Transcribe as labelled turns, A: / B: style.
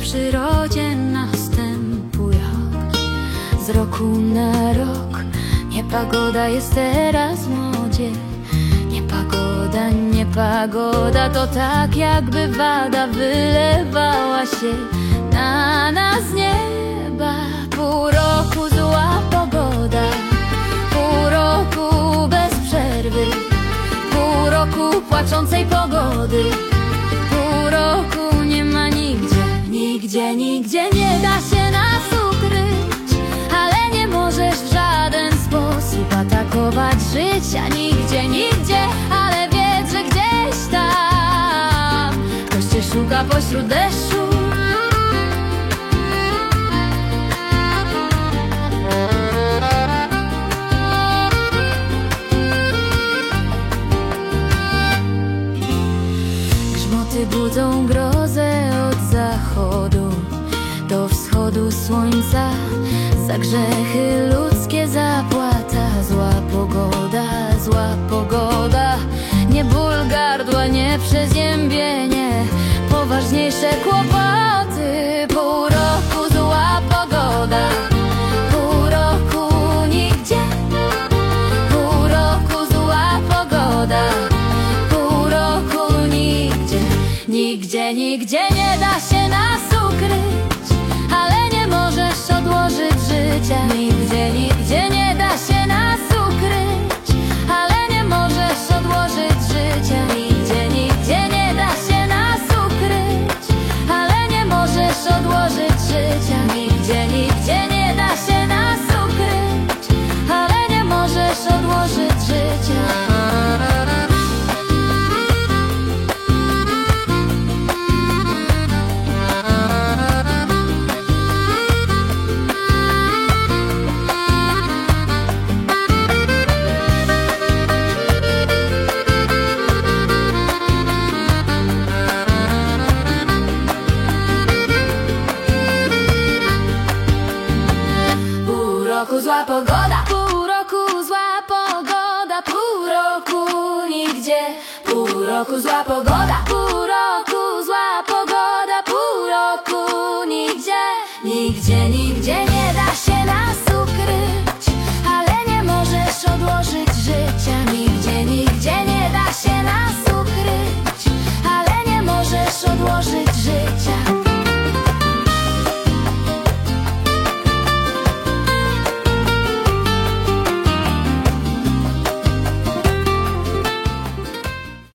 A: przyrodzie następują z roku na rok. Niepagoda jest teraz w modzie. Niepagoda, niepagoda to tak, jakby woda wylewała się na nas z nieba. Pół roku zła pogoda, pół roku bez przerwy, pół roku płaczącej pogody, pół roku nie ma nigdzie, nigdzie, nigdzie nie da się nas ukryć. Ale nie możesz w żaden sposób atakować życia. Nigdzie, nigdzie, ale wiedz, że gdzieś tam ktoś cię szuka pośród deszczu. Grzmoty budzą grozę od zachodu do wschodu słońca. Za grzechy ludzkie zapłata. Zła pogoda, zła pogoda. Nie ból gardła, nie przeziębienie, poważniejsze kłopoty. Pół roku zła pogoda, pół roku nigdzie. Pół roku zła pogoda, pół roku nigdzie. Nigdzie, nigdzie nie da się nas ukryć, ale nie możesz odłożyć życia. Nigdzie, nigdzie nie da się nas ukryć, ale nie możesz odłożyć życia. Nigdzie, nigdzie nie da się nas ukryć, ale nie możesz odłożyć życia. Nigdzie, nigdzie nie da się nas ukryć, ale nie możesz odłożyć życia. Zła pogoda, pół roku zła pogoda, pół roku nigdzie. Pół roku zła pogoda, pół roku zła pogoda, pół roku nigdzie. Nigdzie, nigdzie nie da się nas ukryć, ale nie możesz odłożyć życia.